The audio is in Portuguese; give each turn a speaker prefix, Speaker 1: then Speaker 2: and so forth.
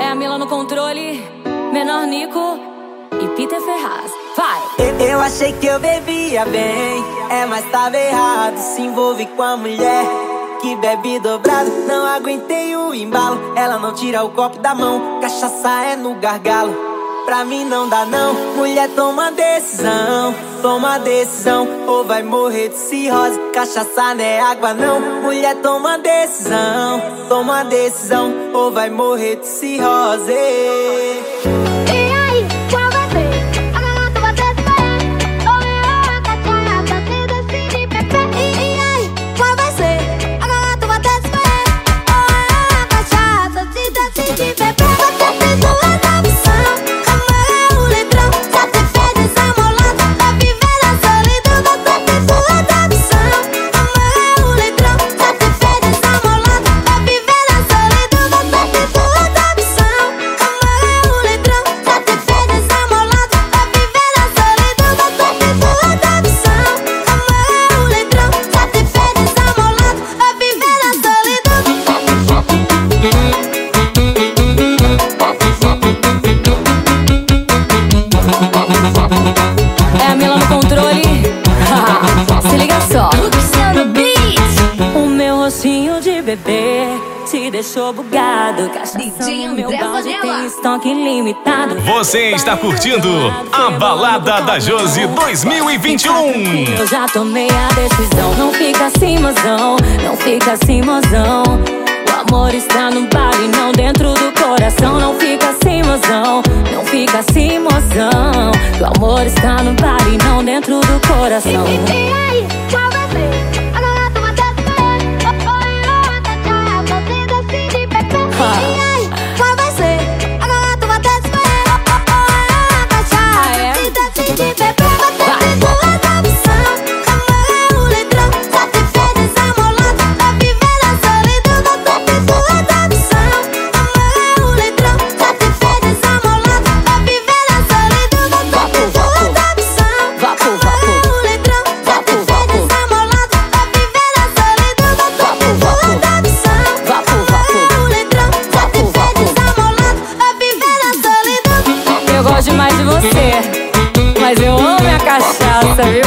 Speaker 1: É a Mila no controle, Menor Nico e Peter Ferraz. Vai!
Speaker 2: Eu achei que eu bebia bem, mas tava errado. Se envolve com a mulher que bebe dobrado. Não aguentei o embalo, ela não tira o copo da mão. Cachaça é no gargalo, pra mim não dá não. Mulher, toma decisão, ou vai morrer de cirrose. Cachaça não é água não. Mulher, toma decisão, ou vai morrer de cirrose.
Speaker 1: É a Mila no controle. Se liga só. Luciano Beat. O meu rostinho de bebê te deixou bugado. Cachaça no meu balde tem estoque ilimitado.
Speaker 3: Você está curtindo a Balada da Josi 2021.
Speaker 1: Eu já tomei a decisão. Não fica assim, mozão. Não fica assim, mozão. O amor está no bar e não dentro do coração. Não fica assim, mozão. Não fica assim, mozão. O amor está no bar e não dentro do coração.
Speaker 4: E aí, qual vai ser? Agora tu vai descer. E aí, qual vai ser? Agora tu vai descer.
Speaker 1: Eu gosto demais de você, mas eu amo a cachaça, viu?